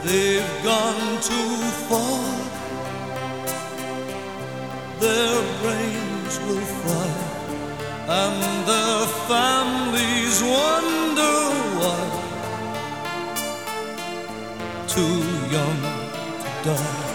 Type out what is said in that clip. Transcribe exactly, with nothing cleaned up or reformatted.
they've gone too far. Their brains will fry, and their families wonder why. Too young to die.